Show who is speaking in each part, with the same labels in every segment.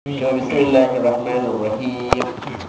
Speaker 1: Bismillahir Rahmanir Rahim.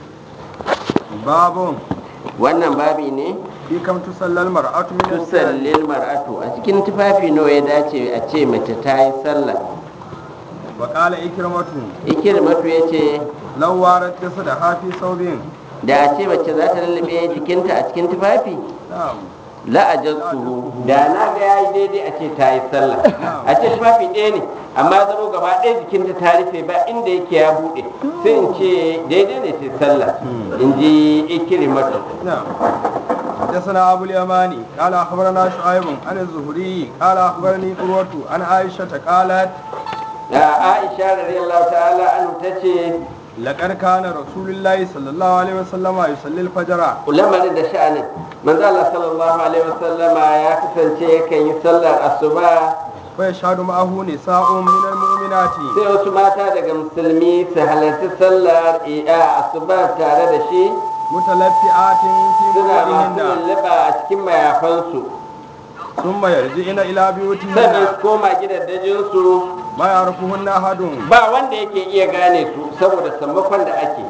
Speaker 2: Babun
Speaker 1: Wannan babi ne
Speaker 2: fi kam tusallal mar'atu min as-salati
Speaker 1: tusallil mar'atu a cikin tufafi nawa ya dace a ce mace ta yi sallah.
Speaker 2: wa qala ikramatu
Speaker 1: Ikirmatu ya ce
Speaker 2: law warat jasada hafi sawbin
Speaker 1: da a ce mace za ta lullube jikinta a cikin tufafi
Speaker 2: na'am
Speaker 1: la'ajaztuhu da na ga yayi daidai a ce ta yi sallah. A ce tufafi ɗaya ne amma zama gaba ɗaya jikinta ta rufe ba inda yake ya buɗe sai in ce daidai ne ta sallah in ji ikirmatu.
Speaker 2: نعم حدثنا أبو اليماني قال أخبرنا شعيب عن الزهري قال أخبرني قروة عن عائشة قالت
Speaker 1: Aisha radiyallahu ta'ala anhu tace
Speaker 2: لقد كان رسول الله صلى الله عليه وسلم يصلي الفجر
Speaker 1: lamarin da sha'anin manzo Allah sallallahu alaihi wasallama ya kasance yakan yi sallar asuba
Speaker 2: ويشهد معه نساء من المؤمنات
Speaker 1: sai wasu mata daga musulmi su halarci sallar asuba tare da shi
Speaker 2: متلفئات في
Speaker 1: suna masu
Speaker 2: مروحهن
Speaker 1: lulluɓa a cikin mayafansu
Speaker 2: ثم يرجعن إلى
Speaker 1: sannan
Speaker 2: بيوتهن
Speaker 1: su koma gidaddajinsu
Speaker 2: ما يعرفهن أحد
Speaker 1: ba wanda yake iya gane su saboda sammakon da ake.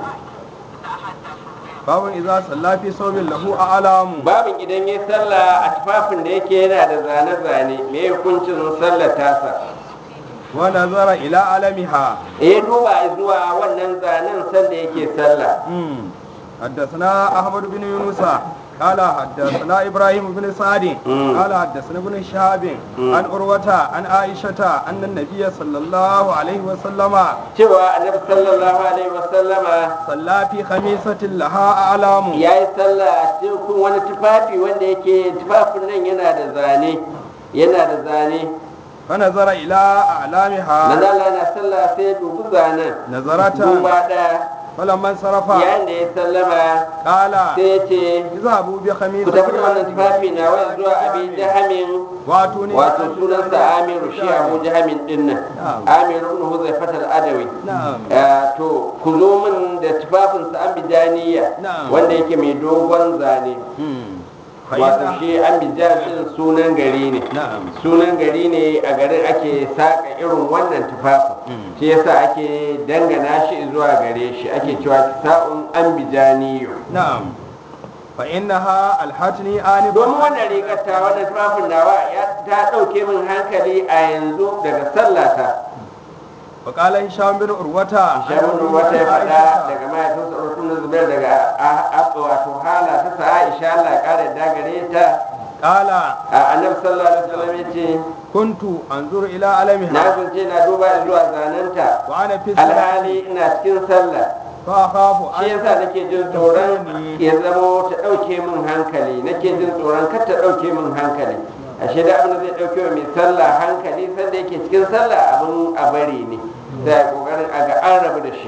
Speaker 2: باب إذا صلى في صوب له أعلام
Speaker 1: Babin idan ya sallah a tufafin da yake yana da zane-zane me hukuncin sallar tasa.
Speaker 2: ونظر إلى علمها
Speaker 1: Ya duba zuwa wannan zanen sanda yake sallah.
Speaker 2: حدثنا أحمد بن يونس قال حدثنا إبراهيم بن سعد قال حدثنا ابن شهاب عن عروة عن عائشة أن النبي صلى الله عليه وسلم
Speaker 1: Cewa annabi sallallahu alaihi wasallama
Speaker 2: صلى في خميسة لها أعلام
Speaker 1: ya yi sallah a cikin wani tufafi wanda yake tufafin nan yana da zane.
Speaker 2: فنظر إلى أعلامها
Speaker 1: Manzo Allah yana sallah sai ya dubi zanen
Speaker 2: نظرة
Speaker 1: duba ɗaya.
Speaker 2: فلما انصرف
Speaker 1: Yayin da ya sallama
Speaker 2: قال
Speaker 1: sai ya ce
Speaker 2: اذهبوا
Speaker 1: ku tafi
Speaker 2: بخميسة
Speaker 1: da wannan tufafi na wani zuwa abin jahamin
Speaker 2: واتوني
Speaker 1: wato sunansa amiru shi abu jahamin din nan amiru ibn huzaifat al-adawi
Speaker 2: نعم
Speaker 1: to ku zo min da tufafinsa ambijaniya
Speaker 2: Na'am.
Speaker 1: wanda yake mai dogon zane wato
Speaker 2: فإن
Speaker 1: shi ambijan din sunan gari ne
Speaker 2: نعم
Speaker 1: sunan gari ne a garin ake saka irin wannan tufafin shi yasa ake dangana shi zuwa gare shi ake cewa sa'un ambijaniyo.
Speaker 2: نعم فإنها الحتني آنفا
Speaker 1: Domin wannan rigar ta wannan tufafin nawa ta ɗauke min hankali a yanzu daga sallata.
Speaker 2: وقال هشام بن عروة
Speaker 1: Shamun wata ya faɗa daga mahaifinsa Urtun Zubair daga wato hala ta sa Aisha Allah ya ƙara da gare ta.
Speaker 2: قال
Speaker 1: Annabi sallallahu alaihi wasallam ya ce
Speaker 2: كنت أنظر إلى
Speaker 1: na
Speaker 2: علمها
Speaker 1: kunce na duba zuwa zanenta
Speaker 2: وأنا في الصلاة
Speaker 1: alhali ina cikin sallah.
Speaker 2: فأخاف
Speaker 1: Shi yasa nake jin tsoron ya zamo ta ɗauke min hankali nake jin tsoron kar ta ɗauke min hankali. Ashe da abin da zai ɗauke wa mai sallah hankali sanda yake cikin sallah abin a bari ne da kokarin a ga an rabu da shi.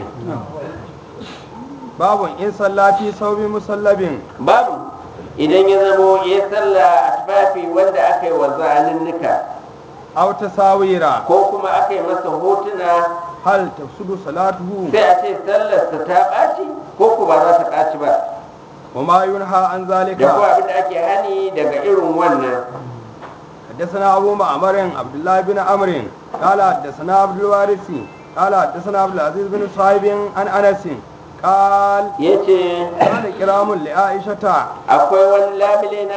Speaker 2: باب إن صلى في صوب مسلب
Speaker 1: Babu idan ya zamo ya sallah a tufafi wanda aka yi wa zanunnuka
Speaker 2: أو تساويرا
Speaker 1: ko kuma aka yi masa hotuna
Speaker 2: هل تفسد صلاته
Speaker 1: sai a ce sallarsa ta ɓaci ko ko ba za ta ɓaci ba.
Speaker 2: وما ينهى عن ذلك
Speaker 1: Da kuma abin da ake hani daga irin wannan.
Speaker 2: حدثنا أبو معمر عبد الله بن عمرو قال حدثنا عبد الوارث قال حدثنا عبد العزيز بن صهيب عن أنس قال
Speaker 1: Ya ce
Speaker 2: كان كرام لعائشة
Speaker 1: akwai wani labule na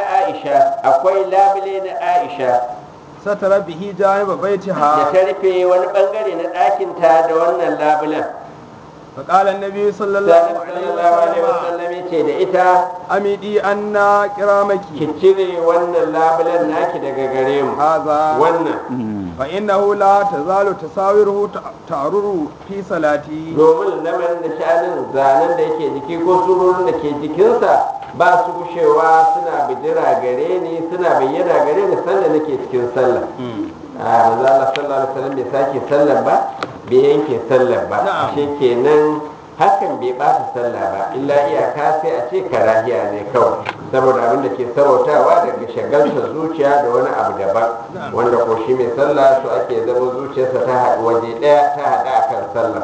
Speaker 1: Aisha
Speaker 2: ستر به جانب
Speaker 1: da
Speaker 2: بيتها
Speaker 1: ta rufe wani bangare na ɗakinta da wannan labulen.
Speaker 2: فقال النبي صلى الله
Speaker 1: Sallallahu alaihi
Speaker 2: عليه وسلم
Speaker 1: wasallam ya ce da ita
Speaker 2: أمدي أن كرامك
Speaker 1: ki cire wannan labulen naki daga gare mu.
Speaker 2: هذا
Speaker 1: Wannan
Speaker 2: فإنه لا تزال تساوره تعرر في صلاتي
Speaker 1: domin lamarin da sha'anin zanen da yake jiki ko surorin da ke jikinsa ba su gushewa suna bijira gare ni suna bayyana gare ni sanda nake cikin sallah. Manzo Allah sallallahu alaihi wasallam bai sake sallar ba bai yanke sallar ba.
Speaker 2: Na'am.
Speaker 1: Shi kenan hakan bai ɓata sallah ba illa iyaka sai a ce karahiya ne kawai saboda abin da ke sabautawa daga shagaltar zuciya da wani abu daban wanda ko shi mai sallah su ake zama zuciyarsa ta haɗu waje ɗaya ta haɗa akan sallah.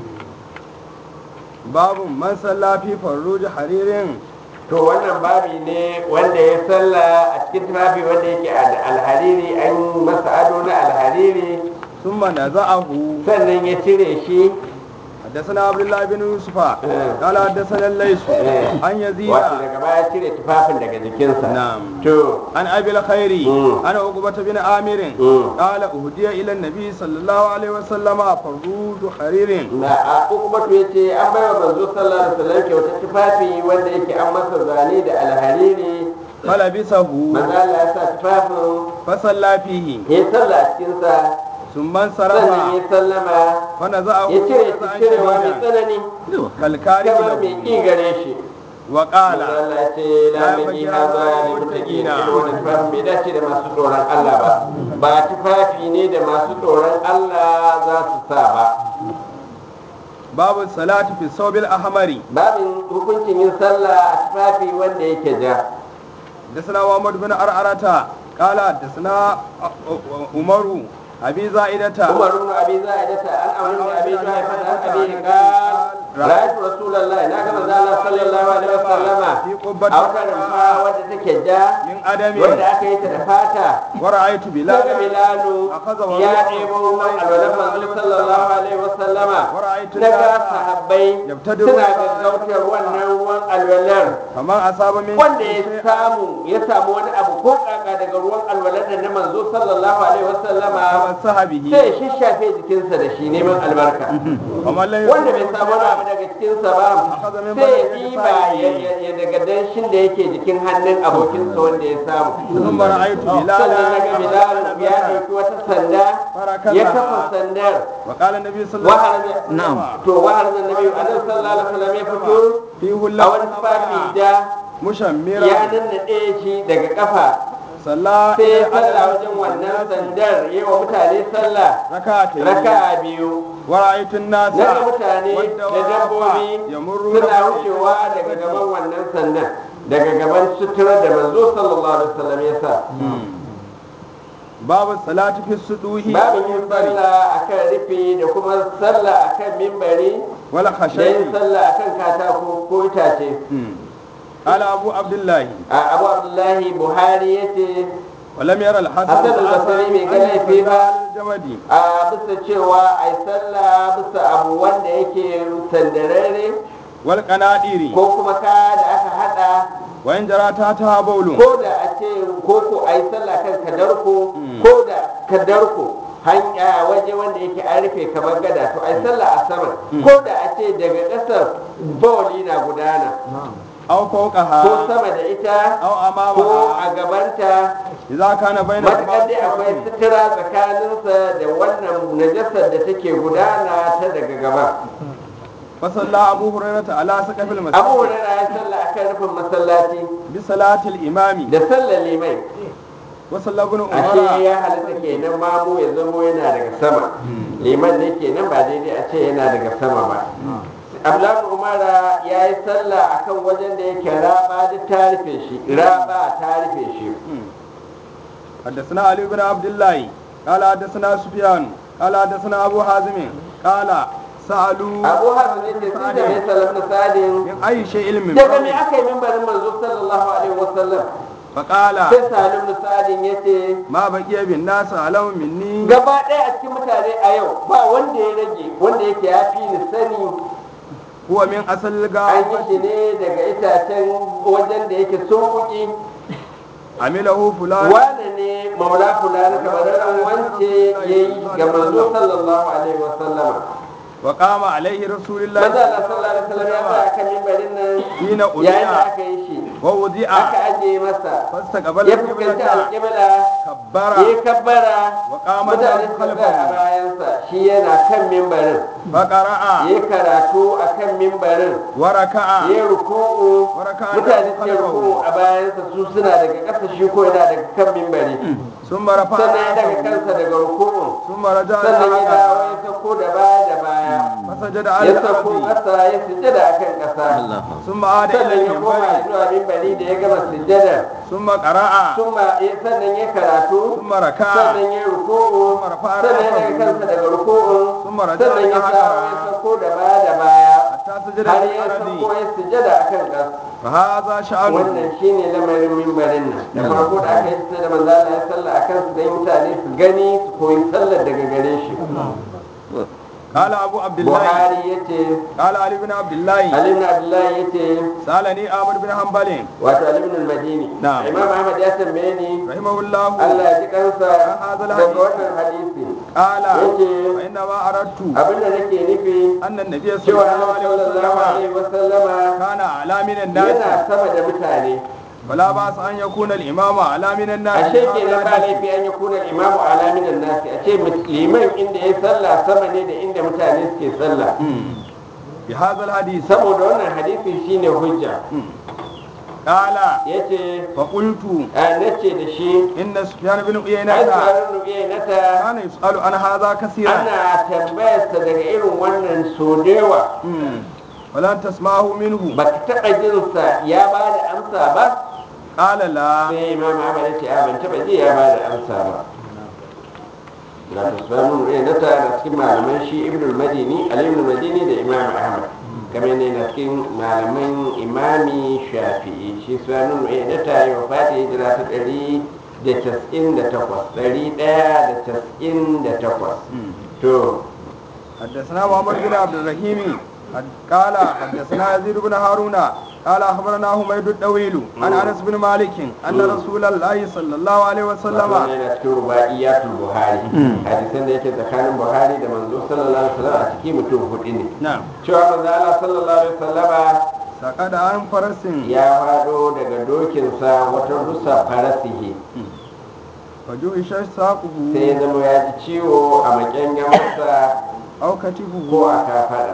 Speaker 2: باب من صلى في فروج حرير
Speaker 1: To wannan babi ne wanda ya sallah a cikin tufafi wanda yake a alhariri an masa ado na alhariri
Speaker 2: ثم نزعه
Speaker 1: sannan ya cire shi
Speaker 2: حدثنا عبد الله بن يوسف قال حدثنا الليث عن يزيد
Speaker 1: wato daga baya cire tufafin daga jikinsa
Speaker 2: نعم
Speaker 1: to
Speaker 2: عن ابي الخير عن عقبة بن عامر قال اهدي الى النبي صلى الله عليه وسلم فرود حرير
Speaker 1: na a ukubatu ya ce an bai wa manzo sallallahu alaihi wasallam kyautar tufafi wanda yake an masa zane da alhariri
Speaker 2: فلبسه
Speaker 1: manzo Allah ya sa tufafin
Speaker 2: فصلى فيه
Speaker 1: ya salla a cikinsa
Speaker 2: ثم
Speaker 1: sannan
Speaker 2: انصرف
Speaker 1: ya sallama
Speaker 2: فنزعه
Speaker 1: ya cire shi
Speaker 2: نزعا
Speaker 1: cirewa mai
Speaker 2: شديدا
Speaker 1: tsanani
Speaker 2: كالكارث
Speaker 1: kamar mai
Speaker 2: له
Speaker 1: ƙi gare shi
Speaker 2: وقال
Speaker 1: manzo Allah ya ce la baki haza ne mutaqina wani tufafi bai dace da masu tsoron Allah ba tufafi ne da masu tsoron Allah za su sa ba
Speaker 2: باب الصلاة في الثوب الأحمر
Speaker 1: babin hukuncin yin sallah a tufafi wanda yake ja
Speaker 2: حدثنا محمد بن أرعرة قال حدثنا عمر أبي زائدة
Speaker 1: عمر بن ابي زائدة عن عمرو بن ابي جحفة عن ابي قال رأيت رسول الله ناقم الله صلى الله عليه وسلم أو كان wadda take ja
Speaker 2: من أدم
Speaker 1: wanda aka yi ta da fata
Speaker 2: ورأيت
Speaker 1: daga
Speaker 2: بلالا
Speaker 1: bilalu ya ɗebo ruwan alwalan manzo sallallahu alaihi wasallama
Speaker 2: ورأيت
Speaker 1: daga
Speaker 2: الناس
Speaker 1: sahabbai suna gaggautar wannan ruwan alwalar
Speaker 2: فمن أصاب من
Speaker 1: wanda ya samu wani abu ko kaka daga ruwan alwalar da na manzo sallallahu alaihi wasallama
Speaker 2: صحبه
Speaker 1: sai ya shafe jikinsa da shi neman albarka
Speaker 2: ومن لم
Speaker 1: wanda bai samu wani abu daga cikinsa ba sai ya ɗiba ya daga danshin da yake jikin hannun abokinsa wanda ya samu
Speaker 2: ثم رأيت
Speaker 1: sannan
Speaker 2: بلالا
Speaker 1: daga bilal ya ɗauki wata sanda ya kafa sandar
Speaker 2: وقال النبي صلى الله عليه وسلم
Speaker 1: wahar da nabi annabi sallallahu alaihi wasallam ya fito
Speaker 2: في
Speaker 1: a
Speaker 2: هلا
Speaker 1: wani tufafi da
Speaker 2: مشمرا
Speaker 1: ya nannaɗe shi daga kafa
Speaker 2: صلى
Speaker 1: sai ya sallah wajen wannan sandar yi wa mutane sallah
Speaker 2: ركعتين
Speaker 1: raka'a biyu
Speaker 2: ورأيت الناس
Speaker 1: daga mutane da dabbobi
Speaker 2: يمرون
Speaker 1: suna wucewa daga gaban wannan sandan daga gaban suturar da manzo sallallahu alaihi wasallam ya sa
Speaker 2: باب الصلاة في السطوح
Speaker 1: babin yin sallah akan rufe da kuma sallah akan mimbari
Speaker 2: ولا
Speaker 1: da yin
Speaker 2: خشية
Speaker 1: sallah akan katako ko itace
Speaker 2: قال أبو عبد الله
Speaker 1: abu abdullahi buhari ya ce
Speaker 2: ولم يرى الحسن
Speaker 1: حسن البصري mai ga laifi ba
Speaker 2: الجمدي
Speaker 1: a bisa cewa a yi sallah bisa abu wanda yake sandararre
Speaker 2: والقنادير
Speaker 1: ko kuma kaya da aka hada
Speaker 2: وإن جرى تحتها بول
Speaker 1: ko da a ce ko a yi sallah kan kadarko ko da kadarko hanya waje wanda yake an rufe kamar gada to a yi sallah a sama ko da a ce daga ƙasar bawali na gudana
Speaker 2: أو فوقها
Speaker 1: ko sama da ita
Speaker 2: أو
Speaker 1: ko
Speaker 2: أمامها
Speaker 1: a gabanta
Speaker 2: إذا كان بين
Speaker 1: matuƙar dai akwai sutura tsakaninsa da wannan najasar da take gudana ta daga gaba
Speaker 2: فصلى أبو هريرة على سقف
Speaker 1: abu
Speaker 2: المسجد
Speaker 1: hurairah ya sallah akan rufin masallaci
Speaker 2: بصلاة الإمام
Speaker 1: da sallar limai
Speaker 2: وصلى ابن
Speaker 1: ashe
Speaker 2: عمر
Speaker 1: ya halatta kenan mamu ya zamo yana daga sama liman ne kenan ba daidai a ce yana daga sama ba abdullahi umara ya yi sallah akan wajen da yake raba da ta rufe shi raba ta rufe shi
Speaker 2: حدثنا علي بن عبد الله قال حدثنا سفيان قال حدثنا أبو حازم قال سألوا
Speaker 1: abu hasan ne ce sun da mai salam na sadin
Speaker 2: من أي شيء من
Speaker 1: daga me aka yi mimbarin manzo sallallahu alaihi wasallam
Speaker 2: فقال
Speaker 1: sai salim na sadin ya ce
Speaker 2: ما بقي بالناس علم مني
Speaker 1: gaba ɗaya a cikin mutane a yau ba wanda ya rage wanda yake ya fi ni sani
Speaker 2: هو من أصل
Speaker 1: an yi
Speaker 2: الغابة
Speaker 1: shi ne daga itacen wajen da yake sunkuki
Speaker 2: عمله فلان
Speaker 1: wane ne maula fulani kabararren wance ya yi ga manzo sallallahu alaihi wasallama
Speaker 2: وقام عليه رسول الله
Speaker 1: manzo Allah sallallahu alaihi wasallam ya tsaya kan mimbarin nan
Speaker 2: حين
Speaker 1: yayin da
Speaker 2: أذيع
Speaker 1: aka yi shi
Speaker 2: ووضع
Speaker 1: aka ajiye masa
Speaker 2: فاستقبل
Speaker 1: ya fuskanci
Speaker 2: القبلة
Speaker 1: alƙibla
Speaker 2: كبر
Speaker 1: ya kabbara
Speaker 2: وقام
Speaker 1: mutane
Speaker 2: الناس
Speaker 1: su tsaya a
Speaker 2: خلفه
Speaker 1: bayansa shi yana kan mimbarin
Speaker 2: فقرأ
Speaker 1: ya karatu a kan mimbarin
Speaker 2: وركع
Speaker 1: ya ruku'u mutane su ruku'u a bayansa su suna daga ƙasa shi ko yana daga kan mimbari
Speaker 2: ثم رفع
Speaker 1: sannan ya daga
Speaker 2: رأسه
Speaker 1: kansa daga ruku'u
Speaker 2: ثم رجع
Speaker 1: sannan ya dawo
Speaker 2: إلى
Speaker 1: ya sauko da baya
Speaker 2: فسجد على
Speaker 1: ya sauko
Speaker 2: الأرض
Speaker 1: ƙasa ya sujjada akan ƙasa
Speaker 2: ثم عاد إلى
Speaker 1: sannan ya koma
Speaker 2: المنبر
Speaker 1: zuwa mimbari da ya gama sujjada
Speaker 2: ثم قرأ
Speaker 1: sannan ya karatu
Speaker 2: ثم ركع
Speaker 1: sannan ya ruku'u sannan ya daga kansa daga ruku'u
Speaker 2: ثم رجع
Speaker 1: sannan
Speaker 2: إلى
Speaker 1: ya sawo ya
Speaker 2: هكذا
Speaker 1: sauko da baya
Speaker 2: حتى سجد
Speaker 1: har
Speaker 2: على
Speaker 1: ya
Speaker 2: الأرض
Speaker 1: sauko ya sujjada akan ƙasa
Speaker 2: فهذا شأنه
Speaker 1: wannan shine lamarin mimbarin nan da farko da aka yi sai da manzo Allah ya salla akan su dai mutane su gani su koyi sallar daga gare shi
Speaker 2: قال أبو عبد الله
Speaker 1: buhari yace
Speaker 2: قال علي بن عبد الله
Speaker 1: ali ibn abdullah yace
Speaker 2: سألني أحمد بن حنبل
Speaker 1: wato ali ibn al-madini
Speaker 2: Na'am.
Speaker 1: imam ahmad ya tambaye ni
Speaker 2: رحمه الله
Speaker 1: Allah ya ji kansa
Speaker 2: هذا
Speaker 1: daga
Speaker 2: الحديث
Speaker 1: wannan hadisi
Speaker 2: قال
Speaker 1: yace
Speaker 2: فإنما أردت
Speaker 1: abinda nake nufi
Speaker 2: أن النبي صلى
Speaker 1: cewa
Speaker 2: الله
Speaker 1: annabi
Speaker 2: عليه
Speaker 1: sallallahu
Speaker 2: وسلم
Speaker 1: alaihi wasallama
Speaker 2: كان أعلى من الناس
Speaker 1: yana sama da mutane
Speaker 2: فلا بأس أن يكون الإمام أعلى من الناس
Speaker 1: ashe
Speaker 2: في هذا
Speaker 1: kenan ba
Speaker 2: الحديث.
Speaker 1: laifi an yi kuna imamu alaminan nasi a ce liman inda ya sallah sama ne da inda mutane suke sallah
Speaker 2: في هذا الحديث
Speaker 1: saboda wannan hadisi shine hujja
Speaker 2: قال
Speaker 1: yace
Speaker 2: فقلت
Speaker 1: nace da shi
Speaker 2: إن سفيان بن
Speaker 1: ai
Speaker 2: عيينة
Speaker 1: tsarin rubiyanata
Speaker 2: كان يسأل عن هذا كثيرا
Speaker 1: ana tambayarsa daga irin wannan so da yawa
Speaker 2: ولن تسمعه منه
Speaker 1: ba ka taɓa jinsa ya ba da amsa ba
Speaker 2: قال لا
Speaker 1: sai imam ahmad ya ce a ban taɓa ji ya ba da amsa ba ga tasbanin rubiyanata da cikin malaman shi ibn al-madini ali ibn al-madini da imam ahmad kamar ne na cikin malaman imami shafi'i shi sunan rubiyanata ya wafata hijira ta 198 to
Speaker 2: حدثنا محمد بن عبد الرحيم قال حدثنا يزيد بن هارون قال اخبرنا حميد الطويل عن انس بن مالك ان رسول الله صلى الله عليه وسلم
Speaker 1: wannan yana cikin ruba'iyatul buhari hadisan da yake tsakanin buhari da manzo sallallahu alaihi wasallam a cikin mutum hudu ne
Speaker 2: نعم
Speaker 1: cewa manzo Allah sallallahu alaihi wasallama
Speaker 2: سقط عن فرس
Speaker 1: ya fado daga dokinsa wata rusa farasihi
Speaker 2: فجوش ساقه
Speaker 1: sai ya zama ya ji ciwo a maƙyangamarsa
Speaker 2: او
Speaker 1: ko
Speaker 2: كتفه
Speaker 1: a kafada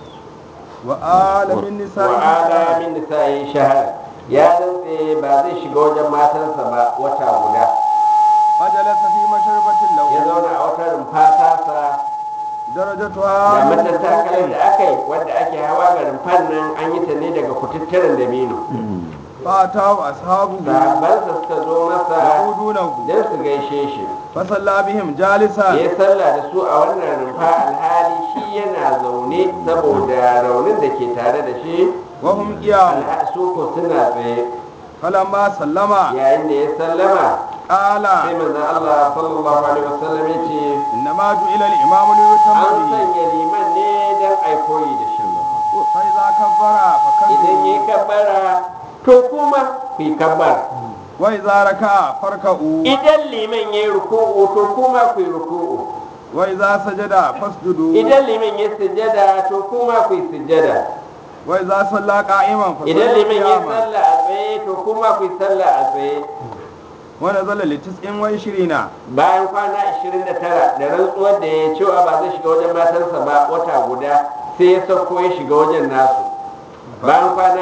Speaker 2: وآل من نسائه
Speaker 1: wa'ala min nisa'i shahar ya rantse ba zai shiga wajen matarsa ba wata guda
Speaker 2: فجلس في مشربة
Speaker 1: ya
Speaker 2: له
Speaker 1: zauna a wata rumfa tasa
Speaker 2: درجتها
Speaker 1: da
Speaker 2: من
Speaker 1: matattakalar da
Speaker 2: الفوق
Speaker 1: aka yi wadda ake hawa ga rumfan nan an yi ta ne daga kututturen dabino
Speaker 2: فأتاه أصحابه
Speaker 1: sahabbansa suka zo masa
Speaker 2: يعودونه
Speaker 1: don su gaishe shi
Speaker 2: فصلى بهم جالسا
Speaker 1: ya sallah da su a wannan rumfa alhali shi yana zaune saboda raunin da ke tare da shi
Speaker 2: وهم قيام
Speaker 1: su ko suna tsaye
Speaker 2: فلما سلم
Speaker 1: yayin da ya sallama
Speaker 2: قال
Speaker 1: sai manzon Allah sallallahu alaihi wasallam ya ce
Speaker 2: إنما جعل الإمام ليتم
Speaker 1: an
Speaker 2: به
Speaker 1: sanya liman ne don ai koyi da shi
Speaker 2: فإذا كبر
Speaker 1: idan yi
Speaker 2: فكبروا
Speaker 1: kabbara to kuma ku yi kabbara
Speaker 2: وإذا ركع فاركعوا
Speaker 1: idan liman ya yi ruku'u to kuma ku yi ruku'u
Speaker 2: وإذا سجد فاسجدوا
Speaker 1: idan liman ya sujjada to kuma ku yi sujjada
Speaker 2: وإذا صلى قائما
Speaker 1: idan
Speaker 2: فصلوا
Speaker 1: liman ya
Speaker 2: قياما
Speaker 1: sallah a tsaye to kuma ku yi sallah a tsaye
Speaker 2: ونزل ل29
Speaker 1: bayan kwana 29 da rantsuwar da ya cewa ba zai shiga wajen matarsa ba wata guda sai ya sauko ya shiga wajen nasu bayan kwana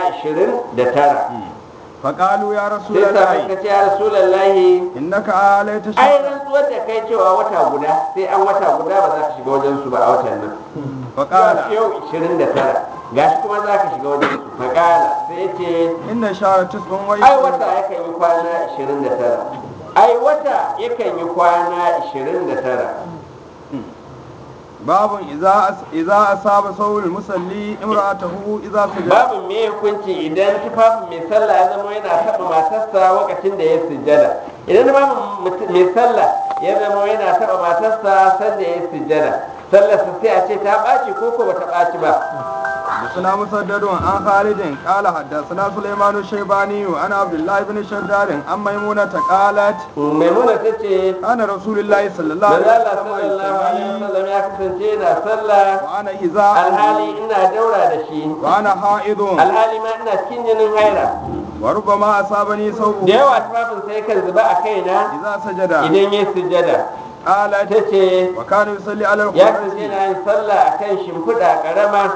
Speaker 1: 29
Speaker 2: فقالوا يا رسول
Speaker 1: sai sa
Speaker 2: الله
Speaker 1: ka ce ya rasulallahi
Speaker 2: إنك آليت
Speaker 1: ai
Speaker 2: شهرا
Speaker 1: rantsuwar da kai cewa wata guda sai an wata guda ba za ka shiga wajen su ba a watan nan
Speaker 2: فقال
Speaker 1: yau 29 gashi kuma za ka shiga wajen su faƙala sai ya ce
Speaker 2: إن الشهر 29
Speaker 1: ai wata yakan yi kwana 29 ai wata yakan yi kwana 29
Speaker 2: باب إذا أصاب صوم المصلي امرأته إذا سجد
Speaker 1: babu me hukunci idan tufafin mai sallah ya zama yana taɓa matarsa lokacin da ya sujjada idan babu mai sallah ya zama yana taɓa matarsa sanda ya sujjada sallarsa sai a ce ta ɓaci ko ko bata ɓaci ba
Speaker 2: حدثنا مسدد عن خالد قال حدثنا سليمان الشيباني عن عبد الله بن شداد عن ميمونة قالت
Speaker 1: maimuna ta ce
Speaker 2: كان رسول الله صلى الله
Speaker 1: manzo
Speaker 2: عليه
Speaker 1: Allah sallallahu alaihi
Speaker 2: وسلم
Speaker 1: wasallam ya kasance yana sallah
Speaker 2: وأنا إذا
Speaker 1: alhali ina daura da shi
Speaker 2: وأنا حائض
Speaker 1: alhali ma ina cikin jinin haira
Speaker 2: وربما أصابني
Speaker 1: da
Speaker 2: ثوب
Speaker 1: yawa tufafin sai kan zuba a kaina
Speaker 2: إذا سجد
Speaker 1: idan ya sujjada
Speaker 2: قالت
Speaker 1: ta ce
Speaker 2: وكان يصلي على
Speaker 1: ya kasance
Speaker 2: الخمرة
Speaker 1: yana yin sallah a kan shimfiɗa ƙarama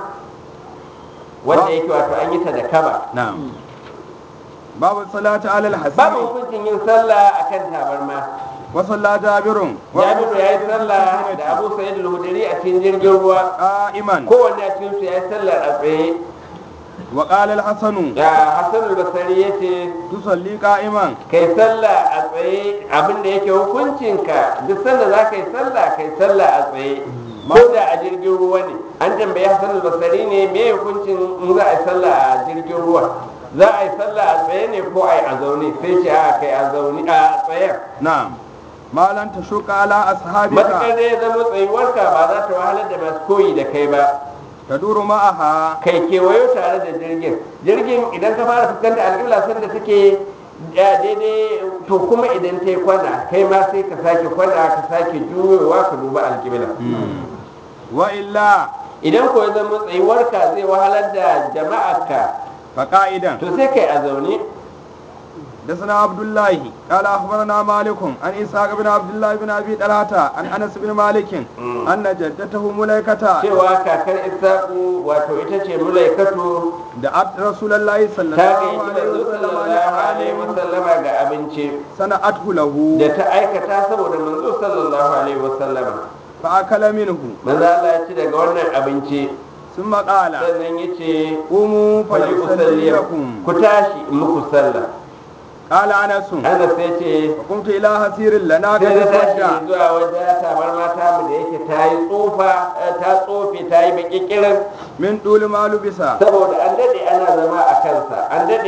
Speaker 1: wanda yake wato an yi ta da kaba
Speaker 2: نعم باب الصلاة على
Speaker 1: babu
Speaker 2: الحسين
Speaker 1: hukuncin yin sallah a kan tabarma
Speaker 2: وصلى جابر
Speaker 1: jabiru ya yi sallah da abu sa'id al-hudri a cikin jirgin ruwa
Speaker 2: قائما
Speaker 1: kowanne a cikin su ya yi sallar a tsaye
Speaker 2: وقال الحسن
Speaker 1: da hasan al-basri ya ce
Speaker 2: تصلي قائما
Speaker 1: kai sallah a tsaye abin da yake hukuncinka duk sanda za ka yi sallah kai sallah a tsaye ko da a jirgin ruwa ne an tambayi hasan al-basri ne me hukuncin in za a yi sallah a jirgin ruwa za a yi sallah a tsaye ne ko a yi a zaune sai ce a kai a zaune a tsayen
Speaker 2: نعم ما لن تشق على
Speaker 1: matuƙar
Speaker 2: أصحابك
Speaker 1: dai ya zama tsayuwarka ba za ta wahalar da masu koyi da kai ba.
Speaker 2: تدور معها.
Speaker 1: Kai kewayo tare da jirgin idan ka fara fuskanta alƙibla sanda take daidai to kuma idan ta yi kwana kai ma sai ka sake kwana ka sake juyowa ka duba alƙibla.
Speaker 2: وإلا
Speaker 1: Idan ko ya zama tsayuwarka zai wahalar da jama'arka
Speaker 2: فقائدا.
Speaker 1: to sai kai a zaune.
Speaker 2: حدثنا عبد الله قال اخبرنا مالك عن اسحاق بن عبد الله بن ابي طلحه عن انس بن مالك ان جدته ملائكه
Speaker 1: cewa kakar isaku wato ita ce mulaikatu
Speaker 2: دعت رسول الله صلى
Speaker 1: ta
Speaker 2: الله
Speaker 1: gayyaci
Speaker 2: عليه
Speaker 1: manzo
Speaker 2: وسلم
Speaker 1: sallallahu alaihi wasallama ga abinci
Speaker 2: صنعته له
Speaker 1: da ta aikata saboda manzo sallallahu alaihi wasallama.
Speaker 2: فاكل منه
Speaker 1: manzo Allah ya ci daga wannan abinci
Speaker 2: ثم قال
Speaker 1: sannan ya ce
Speaker 2: قوموا
Speaker 1: fali
Speaker 2: فليصلي
Speaker 1: usalliya
Speaker 2: لكم.
Speaker 1: ku tashi in muku sallah.
Speaker 2: قال انس
Speaker 1: Anas sai ce
Speaker 2: فقمت الى هسير لنا قد
Speaker 1: sai na tashi
Speaker 2: اسود
Speaker 1: zuwa wajen tabar mata mu da yake ta yi tsufa ta tsofe ta yi baki kirin
Speaker 2: من طول ما لبس
Speaker 1: saboda an dade ana zama a kansa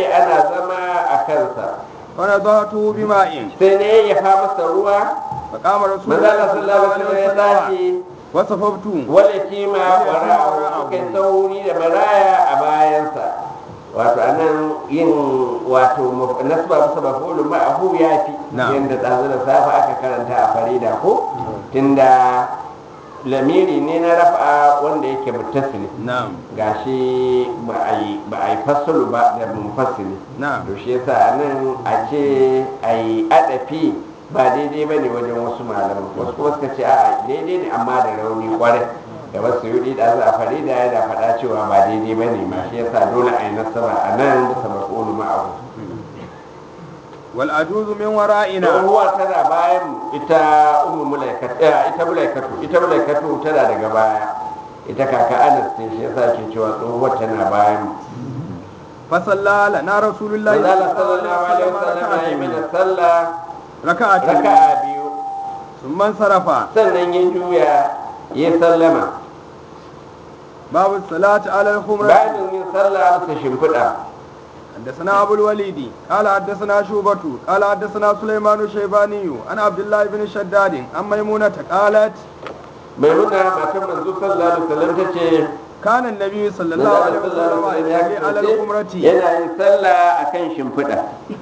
Speaker 2: فنضحته بماء
Speaker 1: sai ne ya fa masa ruwa.
Speaker 2: فقام رسول
Speaker 1: manzo
Speaker 2: الله
Speaker 1: Allah
Speaker 2: صلى
Speaker 1: sallallahu
Speaker 2: الله
Speaker 1: alaihi
Speaker 2: عليه
Speaker 1: wasallam ya tashi
Speaker 2: وسلم وصففت
Speaker 1: wale kima wara'u suka yi sauri da maraya a bayansa. Wato anan yin wato nasba bisa mafulun ma'ahu ya fi yadda ɗazu da safa aka karanta a farida ko tunda lamiri ne na rafa wanda yake muttasili
Speaker 2: نعم
Speaker 1: gashi ba a yi fassulu ba da munfasili.
Speaker 2: نعم
Speaker 1: to shi yasa anan a ce a yi adafi ba daidai ba ne wajen wasu malaman wasu kuma suka ce a daidai ne amma da rauni kwarai da wasu yudi da za a fari da yana faɗa cewa ba daidai ba ne ma shi yasa dole a yi nasara a nan bisa mafulu ma'ahu.
Speaker 2: والعجوز من ورائنا
Speaker 1: tsohuwa tana bayan ita mulaikatu tana daga baya ita kaka anas ce shi yasa ke cewa tsohuwar tana bayan mu.
Speaker 2: فصلى لنا رسول الله
Speaker 1: manzala sallallahu alaihi wasallam ya yi mana sallah
Speaker 2: ركعتين
Speaker 1: raka'a biyu
Speaker 2: ثم انصرف.
Speaker 1: sannan ya juya ya sallama.
Speaker 2: باب الصلاة على الخمرة.
Speaker 1: bayan yin sallah bisa shimfiɗa.
Speaker 2: حدثنا أبو الوليد قال حدثنا شوبة قال حدثنا سليمان الشيباني عن عبد الله بن شداد عن ميمونة قالت
Speaker 1: maimuna matan manzo sallallahu alaihi wasallam ta ce
Speaker 2: كان النبي صلى الله عليه وسلم يصلي على الخمرة.
Speaker 1: yana yin sallah akan shimfiɗa.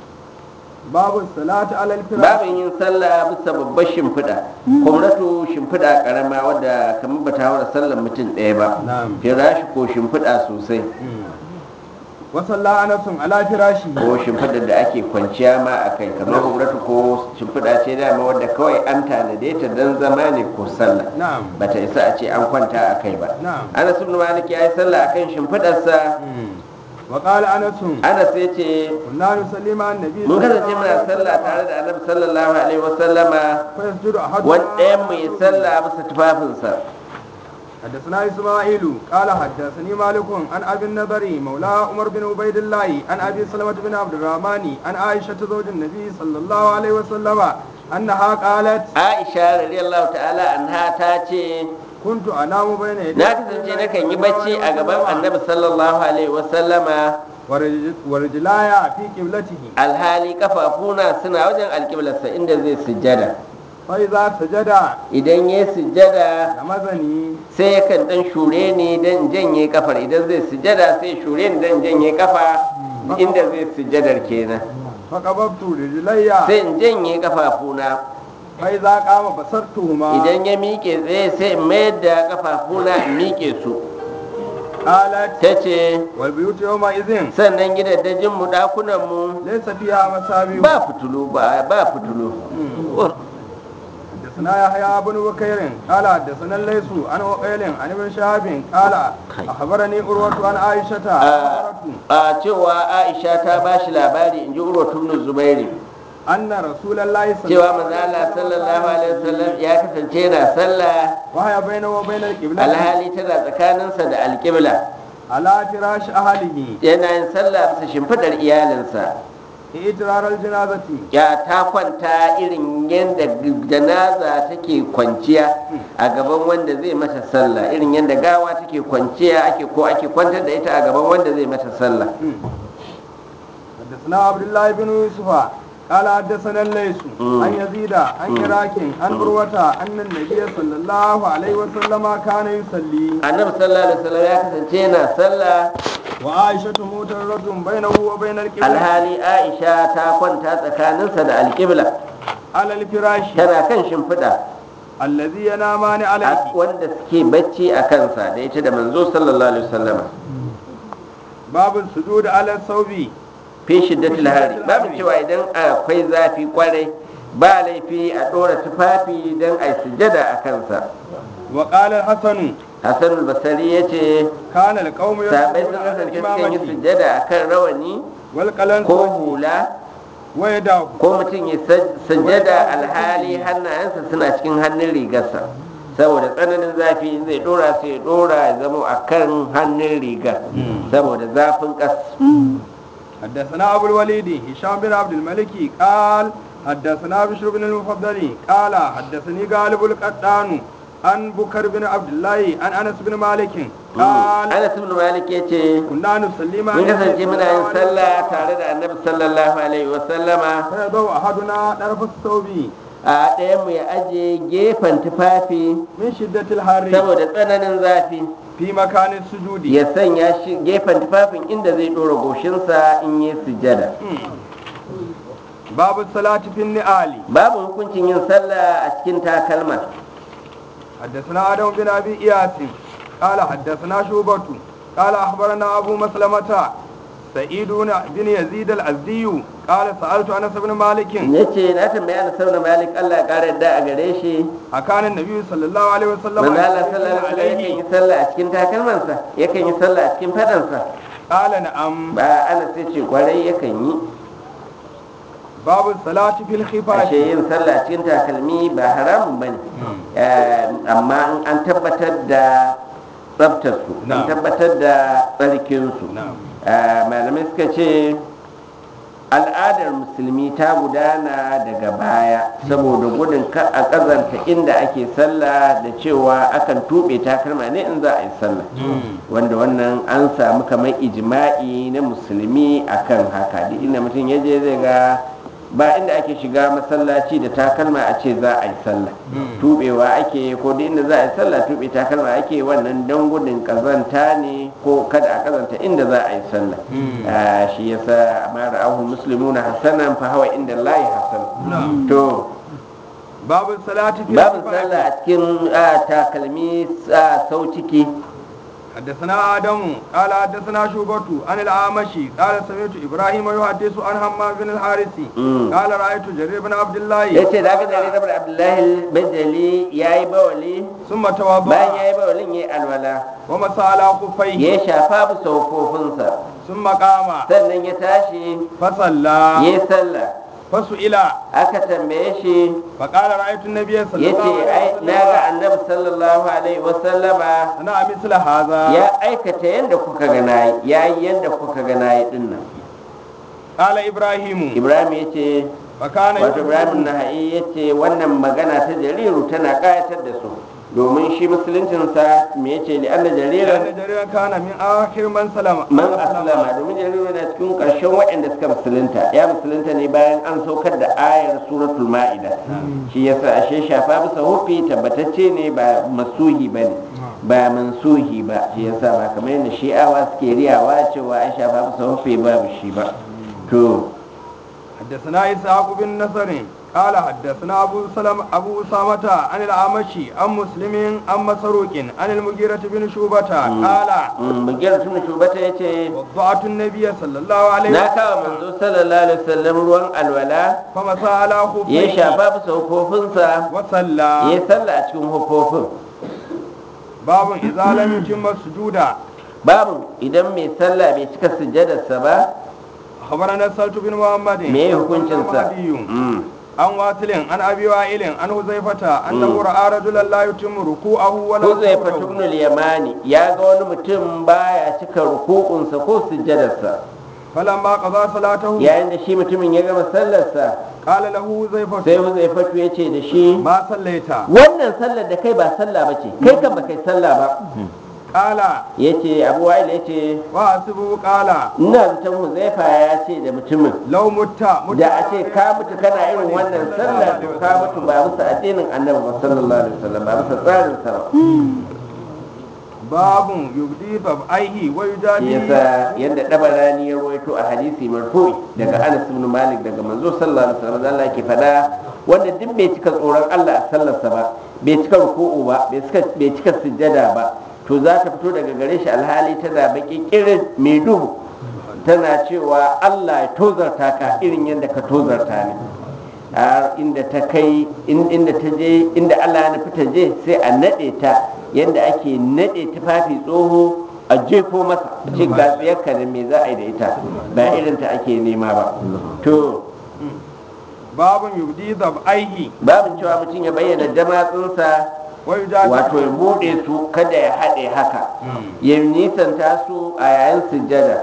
Speaker 2: باب الصلاة على الفراش.
Speaker 1: babin yin sallah bisa babbar shimfiɗa. kumratu shimfiɗa karama wadda kamar bata haura sallar mutum ɗaya ba. firashi ko shimfiɗa sosai.
Speaker 2: وصلى أنس على فراشه.
Speaker 1: ko shimfiɗar da ake kwanciya ma a kai kamar kumratu ko shimfiɗa ce dama wadda kawai an tanade ta don zama ne ko sallah.
Speaker 2: نعم.
Speaker 1: bata isa a ce an kwanta a kai ba.
Speaker 2: نعم.
Speaker 1: Anas ibn Malik ya yi sallah akan shimfiɗarsa.
Speaker 2: وقال أنس
Speaker 1: Anas ya ce
Speaker 2: كنا نصلي مع النبي
Speaker 1: mun kasance muna sallah tare da annabi sallallahu alaihi wasallama
Speaker 2: فيسجد أحدنا.
Speaker 1: wanda mu yi sallah bisa tufafinsa.
Speaker 2: حدثنا إسماعيل قال حدثني مالك عن أبي النضر مولى عمر بن عبيد الله عن أبي سلمة بن عبد الرحمن عن عائشة زوج النبي صلى الله عليه وسلم أنها قالت
Speaker 1: Aisha radiyallahu ta'ala anha ta ce
Speaker 2: كنت أنام بين يدي
Speaker 1: na kasance nakan yi bacci a gaban annabi sallallahu alaihi wasallama
Speaker 2: ورجلاي في قبلته
Speaker 1: alhali kafafuna suna wajen alƙiblarsa inda zai sujjada.
Speaker 2: فإذا سجد
Speaker 1: Idan ya sujjada
Speaker 2: لمزني
Speaker 1: sai yakan dan shure ni dan janye kafar idan zai sujjada sai shure ni dan janye kafa inda zai sujjadar kenan
Speaker 2: فقبضت رجلي
Speaker 1: sai in janye kafafuna.
Speaker 2: فإذا قام بصرتهما
Speaker 1: Idan ya miƙe tsaye sai in mayar da kafafuna in miƙe su.
Speaker 2: قالت
Speaker 1: Ta ce
Speaker 2: والبيوت يومئذ
Speaker 1: sannan gidajen mu dakunan mu
Speaker 2: ليس فيها مصابيح.
Speaker 1: ba fitulu ba fitulu.
Speaker 2: حدثنا يحيى بن بكير قال حدثنا الليث عن عقيل عن ابن شهاب قال اخبرني عروة عن عائشة
Speaker 1: a cewa Aisha ta bashi labari in ji Urwatu ibn Zubairi
Speaker 2: أن رسول الله صلى
Speaker 1: cewa
Speaker 2: الله
Speaker 1: manzo
Speaker 2: عليه
Speaker 1: Allah
Speaker 2: وسلم
Speaker 1: sallallahu alaihi wasallam ya kasance yana sallah
Speaker 2: وهي بينه وبين القبلة
Speaker 1: alhali tana tsakaninsa da alƙibla
Speaker 2: على فراش أهله
Speaker 1: yana yin sallah bisa shimfidar iyalinsa.
Speaker 2: إترار الجنازة
Speaker 1: Ya ta kwanta irin yadda janaza take kwanciya a gaban wanda zai mata sallah irin yadda gawa take kwanciya ake kwantar da ita a gaban wanda zai mata sallah.
Speaker 2: حدثنا عبد الله بن يوسف قال حدثنا الليث عن يزيد عن عراك عن عروة أن النبي صلى الله عليه وسلم كان يصلي
Speaker 1: annabi sallallahu alaihi wasallam ya kasance yana sallah
Speaker 2: وعائشة متردة بينه وبين القبلة
Speaker 1: alhali aisha ta kwanta tsakaninsa da alƙibla
Speaker 2: على الفراش
Speaker 1: tana kan shimfiɗa
Speaker 2: الذي ينامان عليه
Speaker 1: wanda suke bacci a kansa da ita da manzo sallallahu alaihi wasallam
Speaker 2: باب السجود على الثوب
Speaker 1: fi shiddatil hari babu cewa idan akwai zafi kwarai ba laifi a ɗora tufafi don a yi sujada a kansa
Speaker 2: وقال الحسن
Speaker 1: hassan al-basari ya ce
Speaker 2: كان القوم
Speaker 1: sabai
Speaker 2: يسجدون
Speaker 1: sun
Speaker 2: على
Speaker 1: kasance sukan yi
Speaker 2: الإمامة
Speaker 1: sujada a kan rawani ko
Speaker 2: والقلنسوة
Speaker 1: hula
Speaker 2: ويداه
Speaker 1: ko mutum ya sujada alhali hannayensa suna cikin hannun rigarsa saboda tsananin zafi in zai dora sai ya dora ya zama a kan hannun rigar saboda zafin ƙas
Speaker 2: حدثنا أبو الوليد هشام بن عبد الملك قال حدثنا بشر بن المفضل قال حدثني غالب القطان عن بكر بن عبد الله عن أنس بن مالك قال
Speaker 1: Anas ibn Malik yace
Speaker 2: كنا نصلي مع
Speaker 1: mun
Speaker 2: النبي
Speaker 1: kasance
Speaker 2: صلى
Speaker 1: muna
Speaker 2: الله
Speaker 1: yin
Speaker 2: عليه
Speaker 1: sallah
Speaker 2: وسلم
Speaker 1: tare da annabi sallallahu alaihi wa sallama
Speaker 2: فيضع أحدنا طرف الثوب
Speaker 1: a ɗayan mu ya aje gefen tufafi
Speaker 2: من شدة الحر
Speaker 1: saboda tsananin zafi
Speaker 2: في مكان السجود
Speaker 1: ya sanya shi gefen tufafin inda zai ɗora goshinsa in yi sujada
Speaker 2: باب الصلاة في النعال
Speaker 1: babu hukuncin yin sallah a cikin takalma
Speaker 2: حدثنا آدم بن أبي إياس قال حدثنا شوبة قال أخبرنا أبو مسلمة سعيد بن يزيد الأزدي قال سألت أنس بن مالك
Speaker 1: yace na tambaya na sauna malik Allah ya ƙara yadda a gare shi
Speaker 2: أكان النبي صلى الله عليه وسلم
Speaker 1: manzo Allah
Speaker 2: يصلي
Speaker 1: sallallahu alaihi wasallam yakan
Speaker 2: عليه
Speaker 1: yi sallah a cikin takalmansa yakan yi sallah a cikin fadansa
Speaker 2: قال نعم
Speaker 1: ba ana sai ce kwarai yakan yi
Speaker 2: باب الصلاة في
Speaker 1: ashe
Speaker 2: الخفاش
Speaker 1: yin sallah a cikin takalmi ba haramun bane amma in an tabbatar da tsaftarsu an
Speaker 2: Na'am.
Speaker 1: tabbatar da tsarkinsu
Speaker 2: نعم
Speaker 1: malamai suka ce al'adar musulmi ta gudana daga baya saboda gudun ka a kazanta inda ake sallah da cewa akan tuɓe takalma ne in za a yi sallah wanda wannan an samu kamar ijma'i na musulmi akan haka duk inda mutum ya je zai ga ba inda ake shiga masallaci da takalma a ce za a yi sallah tubewa ake ko duk inda za a yi sallah tube takalma ake wannan don gudun kazanta ne ko kada a kazanta inda za a yi sallah shi yasa amara ahu muslimuna hasanan fa hawa inda lahi hasan to
Speaker 2: باب الصلاة في
Speaker 1: babu
Speaker 2: الخفاش
Speaker 1: sallah a cikin takalmi sau ciki
Speaker 2: حدثنا آدم قال حدثنا شوبة عن الأعمشي قال سمعت إبراهيم يحدث عن حمام بن الحارث قال رأيت جرير بن عبد الله
Speaker 1: yace da ga da rabar abdullahi bajali yayi bawali
Speaker 2: ثم
Speaker 1: bayan
Speaker 2: توضأ
Speaker 1: yayi bawalin yayi alwala
Speaker 2: ومسى على خفيه
Speaker 1: ya shafa bisa hufofinsa
Speaker 2: ثم قام
Speaker 1: sannan ya tashi
Speaker 2: فصلى
Speaker 1: ya yi sallah
Speaker 2: فسئل
Speaker 1: aka tambaye shi
Speaker 2: فقال رأيت النبي صلى
Speaker 1: ya
Speaker 2: الله
Speaker 1: ce
Speaker 2: عليه
Speaker 1: na ga
Speaker 2: وسلم
Speaker 1: annabi sallallahu alaihi wasallama
Speaker 2: صنع مثل هذا
Speaker 1: ya aikata yadda kuka ga nayi ya yi yadda kuka ga nayi din nan
Speaker 2: قال إبراهيم
Speaker 1: ibrahim ya ce
Speaker 2: فكان
Speaker 1: wato ibrahim naha'i ya ce wannan magana ta jariru tana kayatar da su domin shi musuluncinsa me ya ce li anna jariran
Speaker 2: لأن جرير كان من آخر من سلم
Speaker 1: man aslama domin jariru na cikin ƙarshen waɗanda suka musulunta ya musulunta ne bayan an saukar da ayar suratul ma'ida shi yasa ashe shafa bisa hufi tabbatacce ne ba masuhi ba ne ba mansuhi ba shi yasa ba kamar yadda shi'awa suke riyawa cewa an shafa bisa hufi babu shi ba to
Speaker 2: حدثنا إسحاق بن نصر قال حدثنا أبو أسامة عن الأعمشي عن مسلم عن مسروق عن المغيرة بن شوبة قال
Speaker 1: bugiyar tun shubata ya ce
Speaker 2: وضعت النبي صلى الله عليه
Speaker 1: na kawo manzo sallallahu alaihi wasallam ruwan alwala
Speaker 2: فمسى على
Speaker 1: ya
Speaker 2: خفيه
Speaker 1: shafa bisa hufofinsa
Speaker 2: وصلى
Speaker 1: ya sallah a cikin hufofin
Speaker 2: باب إذا لم يتم السجود
Speaker 1: babu idan mai sallah bai cika sujjadarsa ba
Speaker 2: أخبرنا سلت بن محمد
Speaker 1: me hukuncinsa
Speaker 2: عن واصل عن أبي وائل عن حذيفة أنه رأى رجلا لا يتم ركوعه ولا
Speaker 1: Huzaifa
Speaker 2: سجوده
Speaker 1: ibn al-Yamani ya ga wani mutum baya cika ruku'unsa ko sujjadarsa
Speaker 2: فلما قضى صلاته
Speaker 1: yayin da shi mutumin ya gama sallarsa
Speaker 2: قال له حذيفة
Speaker 1: sai Huzaifa ya ce da shi
Speaker 2: ما صليت
Speaker 1: wannan sallar da kai ba sallah bace kai kan ba kai sallah ba
Speaker 2: qala
Speaker 1: yace Abu Wa'il yace
Speaker 2: wa asibu qala
Speaker 1: ina zaton Huzaifa ya ce da mutumin
Speaker 2: law mutta
Speaker 1: da a ce ka mutu kana irin wannan sallar to ka mutu ba bisa addinin annabi ba sallallahu alaihi wasallam ba bisa tsarin sa ba
Speaker 2: babun yubdi aihi wa
Speaker 1: shi
Speaker 2: yujadi
Speaker 1: yasa yadda dabarani ya rawaito a hadisi marfu'i daga Anas ibn Malik daga manzo sallallahu alaihi wasallam Allah ke fada wanda duk bai cika tsoron Allah a sallarsa ba bai cika ruku'u ba bai cika sujjada ba to za ta fito daga gare shi alhali tana baki kirin mai duhu tana cewa Allah ya tozarta ka irin yadda ka tozarta ni a inda ta kai inda ta je inda Allah ya nufi ta je sai a nade ta yadda ake nade tufafi tsoho a jefo masa ce ga tsayarka da me za a yi da ita ba irin ta ake nema ba to
Speaker 2: babun yubdi aihi
Speaker 1: babin cewa mutum ya bayyana damatsunsa
Speaker 2: wa yujadi
Speaker 1: wato ya bude su kada ya haɗe haka ya nisanta su a yayin sujjada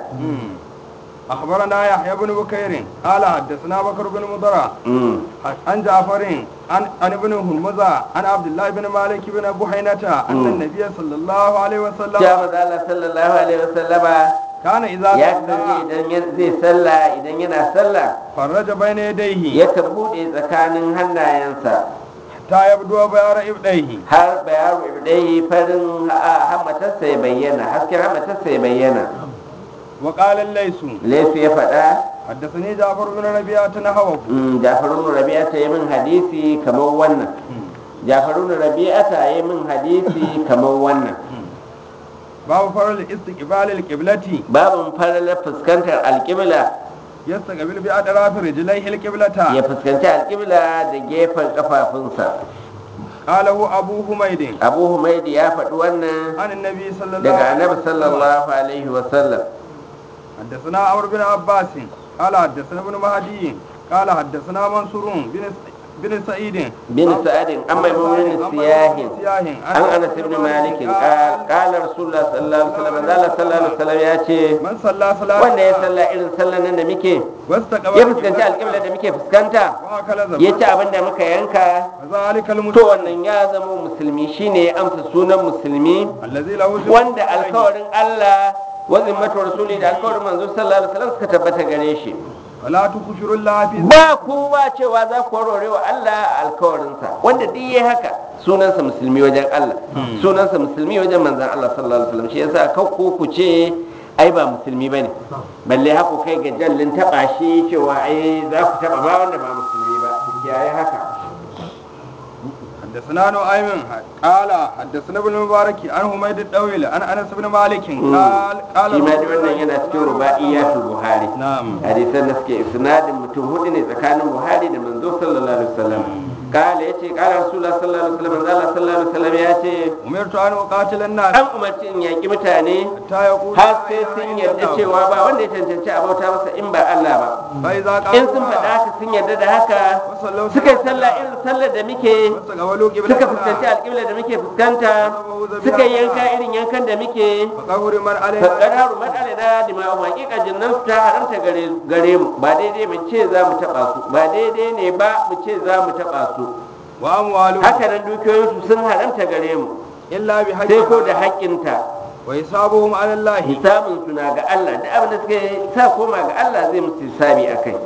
Speaker 2: أخبرنا يحيى بن بكير قال حدثنا بكر بن مضرة عن جعفر عن ابن هرمزة عن عبد الله بن مالك بن بحينة أن النبي صلى الله عليه وسلم
Speaker 1: صلى الله عليه وسلم
Speaker 2: كان إذا
Speaker 1: ya kasance idan zai sallah idan yana sallah
Speaker 2: فرج بين يديه
Speaker 1: yakan bude tsakanin hannayensa
Speaker 2: حتى يبدو بيار إبديه
Speaker 1: har bayaru ibdai farin hammatarsa ya bayyana hasken hammatarsa ya bayyana
Speaker 2: وقال الليث
Speaker 1: laisu ya faɗa
Speaker 2: حدثني جعفر بن ربيعة نحوه
Speaker 1: jafarun rabi'ata yi min hadisi kamar wannan jafarun rabi'ata yi min hadisi kamar wannan
Speaker 2: باب فرل استقبال القبلة
Speaker 1: babin falalar fuskantar alƙibla
Speaker 2: يستقبل بأطراف رجليه القبلة
Speaker 1: ya fuskanci alƙibla da gefen kafafunsa
Speaker 2: قاله أبو حميد
Speaker 1: abu humaidi ya faɗi wannan
Speaker 2: عن النبي صلى الله
Speaker 1: daga
Speaker 2: عليه
Speaker 1: annabi
Speaker 2: وسلم
Speaker 1: sallallahu alaihi wasallam
Speaker 2: حدثنا عمرو بن عباس قال حدثنا ابن مهدي قال حدثنا منصور بن سعيد
Speaker 1: bin sa'adin an maimunin siyahin an anas ibn malik qala rasulullah sallallahu alaihi wasallam zalla sallallahu alaihi wasallam ya ce
Speaker 2: من صلى صلاة
Speaker 1: wanda ya salla irin sallan nan da muke
Speaker 2: واستقبل
Speaker 1: ya fuskanci alƙibla da muke fuskanta
Speaker 2: وأكل
Speaker 1: ya ci
Speaker 2: زبادي
Speaker 1: abin da muka yanka
Speaker 2: ذلك
Speaker 1: to
Speaker 2: المسلم
Speaker 1: wannan ya zama musulmi shine ya amsa sunan musulmi
Speaker 2: الذي له ذمة
Speaker 1: wanda
Speaker 2: الله.
Speaker 1: alkawarin Allah wa zimmatu rasuli da alkawarin manzo sallallahu alaihi wasallam suka tabbata gare shi
Speaker 2: فلا تكفر الله في
Speaker 1: ba ku ba cewa za ku warware wa Allah alkawarinsa wanda duk yayi haka sunansa musulmi wajen Allah sunansa musulmi wajen manzon Allah sallallahu alaihi wasallam shi yasa kau ku ce ai ba musulmi bane balle haku kai ga jallin taba shi cewa ai za ku taba ba wanda ba musulmi ba yayi haka
Speaker 2: حدثنا نعيم قال حدثنا ابن المبارك عن حميد الطويل عن انس بن مالك قال
Speaker 1: shi ma da wannan yana cikin ruba'iyatul buhari
Speaker 2: نعم
Speaker 1: hadisan da suke isnadin mutum hudu ne tsakanin buhari da manzo sallallahu alaihi wasallam kala yace kala rasulullah sallallahu alaihi wasallam Allah sallallahu alaihi wasallam yace
Speaker 2: umirtu an uqatila an-nas
Speaker 1: an umarci in yaki mutane
Speaker 2: hatta yaqulu
Speaker 1: har sai sun yarda cewa ba wanda ya cancanci a bauta masa in ba Allah ba
Speaker 2: fa idza
Speaker 1: in sun faɗa haka sun yarda da haka suka yi sallah irin sallar da muke suka fuskanci alƙibla da muke fuskanta suka yi yanka irin yankan da muke
Speaker 2: faqahuri man alayna
Speaker 1: faƙararu matsalaina da ma'amu hakika jinnan su ta haramta gare mu ba daidai mu ce za mu taɓa su ba daidai ne ba mu ce za mu taɓa su
Speaker 2: wa amwalu
Speaker 1: haka nan dukiyoyinsu sun haramta gare mu
Speaker 2: illa bi
Speaker 1: sai ko da haƙƙinta
Speaker 2: wa hisabuhum ala Allah
Speaker 1: hisabin su na ga Allah da abin da suka yi sa koma ga Allah zai musu hisabi akai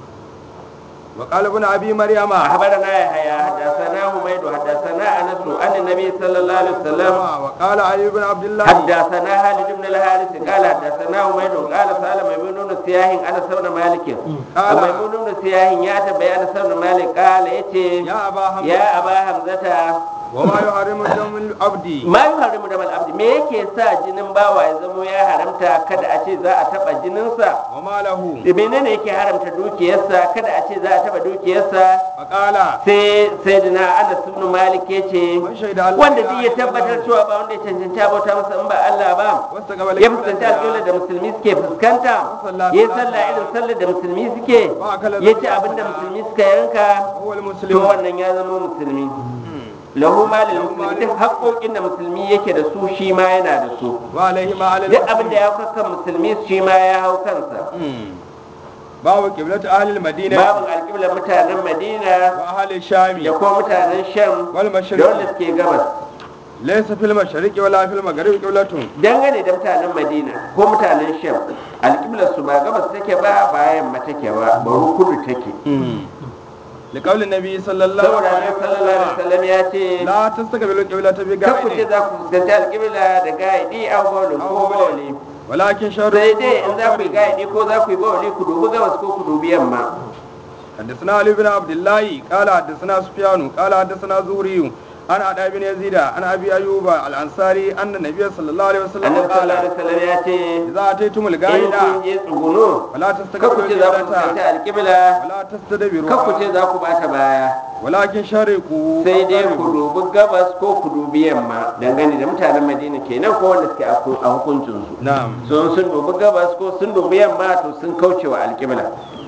Speaker 2: wa qala ibn abi maryama
Speaker 1: أخبرنا يحيى حدثنا حميد حدثنا أنس عن النبي صلى الله عليه وسلم
Speaker 2: wa qala ali ibn abdullah
Speaker 1: حدثنا خالد بن الحارث قال حدثنا حميد قال سأل ميمون بن سياح أنس بن مالك ميمون بن سياح يا تبع أنس بن مالك قال يتي
Speaker 2: ya aba hamza
Speaker 1: يا أبا حمزة
Speaker 2: wa ma yuharimu damul abdi
Speaker 1: ma yuharimu damal abdi me yake sa jinin bawa ya zamo ya haramta kada a ce za a taba jininsa
Speaker 2: wa ma lahu
Speaker 1: menene yake haramta dukiyarsa kada a ce za a taba dukiyarsa
Speaker 2: fa qala
Speaker 1: sai sayyidina Anas ibn Malik yace
Speaker 2: man shaida Allah
Speaker 1: wanda duk ya tabbatar cewa ba wanda ya cancanci abota masa in ba Allah ba
Speaker 2: wastaqbala
Speaker 1: ya fuskanci alƙiblar da musulmi suke fuskanta ya sallah irin sallar da musulmi suke ya ci abin da musulmi suka yanka
Speaker 2: huwa
Speaker 1: to
Speaker 2: al-muslim
Speaker 1: wannan ya zama musulmi lahu malil muslimi duk haƙoƙin da musulmi yake da su shi ma yana da su
Speaker 2: wa alaihi ma ala
Speaker 1: duk abin da ya hau kan musulmi shi ma ya hau kansa
Speaker 2: babu qiblatu ahli al-madina
Speaker 1: babu alƙiblar mutanen madina
Speaker 2: wa ahli shami
Speaker 1: da kuma mutanen sham
Speaker 2: wal
Speaker 1: da
Speaker 2: mashriq
Speaker 1: wanda suke gabas
Speaker 2: laysa fil mashriqi wala fil maghribi qiblatun.
Speaker 1: dangane da mutanen madina ko mutanen sham alƙiblar su ba gabas take ba bayan ma take ba bari kudu take
Speaker 2: liqaulin nabi sallallahu
Speaker 1: saboda
Speaker 2: alaihi
Speaker 1: annabi sallallahu alaihi
Speaker 2: wasallam
Speaker 1: wasallam ya ce
Speaker 2: la tastaqbilu qiblata bi
Speaker 1: kan ku ce
Speaker 2: ga'idin
Speaker 1: za ku fuskanci alƙibla da gaidi a bawli ko bawli
Speaker 2: walakin sharu
Speaker 1: sai dai in za ku yi gaidi ko za ku yi bawli ku dubi gabas ko ku dubi yamma.
Speaker 2: حدثنا علي بن عبد الله قال حدثنا سفيان قال حدثنا زهري عن عطاء بن يزيد عن ابي ايوب الانصاري ان النبي صلى الله عليه وسلم
Speaker 1: annabi
Speaker 2: قال
Speaker 1: sallallahu alaihi wasallam ya ce
Speaker 2: اذا اتيتم
Speaker 1: in
Speaker 2: الغائب
Speaker 1: kun je tsuguno
Speaker 2: ولا
Speaker 1: kan ku
Speaker 2: تستقبلوا
Speaker 1: ce za ku fuskanci
Speaker 2: القبلة
Speaker 1: alƙibla
Speaker 2: ولا
Speaker 1: kan ku
Speaker 2: تستدبروا
Speaker 1: ce za ku bata baya
Speaker 2: ولكن شاركوا
Speaker 1: sai dai ku dubi gabas ko ku dubi yamma dangane da mutanen madina kenan ko wanda suke a hukuncinsu
Speaker 2: نعم
Speaker 1: sun dubi gabas ko sun dubi yamma to sun kauce wa alƙibla.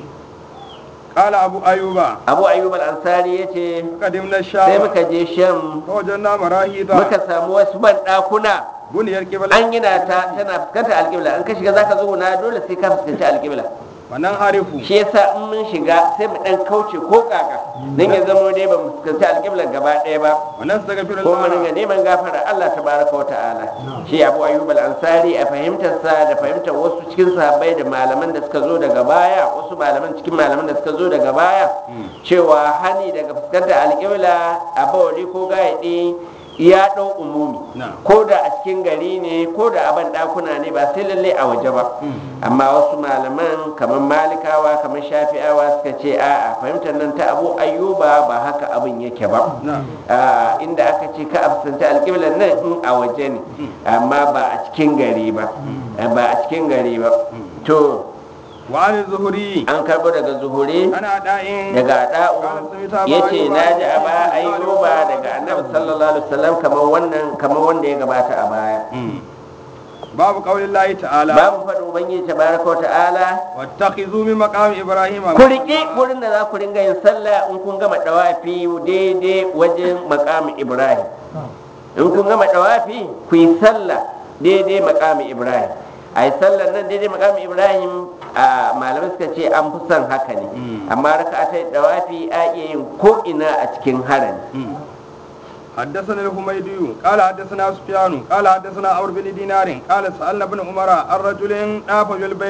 Speaker 2: قال ابو ايوب
Speaker 1: abu ayyub al-ansari ya ce
Speaker 2: قدمنا
Speaker 1: sai
Speaker 2: الشام
Speaker 1: muka je sham
Speaker 2: فوجدنا مراهيض
Speaker 1: muka samu wasu banɗakuna
Speaker 2: بني القبلة
Speaker 1: an gina ta tana fuskantar alƙibla in ka shiga zaka zuguna dole sai ka fuskanci alƙibla
Speaker 2: وننحرف
Speaker 1: shi yasa in mun shiga sai mu dan kauce ko kaka dan ya zama dai ba mu fuskanci alƙiblar gaba ɗaya ba
Speaker 2: ونستغفر
Speaker 1: ko mun
Speaker 2: الله
Speaker 1: ga neman gafara Allah tabaraka wa ta'ala shi Abu Ayyub al-Ansari a fahimtar sa da fahimtar wasu cikin sahabbai da malaman da suka zo daga baya wasu malaman cikin malaman da suka zo daga baya cewa hani daga fuskantar alƙibla a bawali ko gaidi ya ɗau umumi ko da a cikin gari ne ko da a ban ɗakuna ne ba sai lalle a waje ba amma wasu malaman kamar malikawa kamar shafi'awa suka ce a'a fahimtar nan ta abu ayyuba ba haka abin yake ba inda aka ce ka absanta alƙiblar nan in a waje ne amma ba a cikin gari ba ba a cikin gari ba to
Speaker 2: وعن الزهري
Speaker 1: an karbo daga zuhuri
Speaker 2: أنا دائن
Speaker 1: daga da'u yace na ji a baya ayyuba daga annabi sallallahu alaihi wasallam kamar wanda ya gabata a baya
Speaker 2: باب قول الله تعالى
Speaker 1: babu faɗin ubangiji tabaraka wa ta'ala
Speaker 2: واتخذوا من مقام إبراهيم
Speaker 1: ku riƙi wurin da za ku ringa yin sallah in kun gama dawafi daidai wajen maqami ibrahim in kun gama dawafi ku yi sallah daidai maqami ibrahim a yi sallar nan daidai maqami ibrahim a malamai suka ce an fi son haka ne amma raka'atai dawafi a iya yin ko ina a cikin harami.
Speaker 2: حدثنا الحميدي قال حدثنا سفيان قال حدثنا عمرو بن دينار قال سألنا ابن عمر الرجل طاف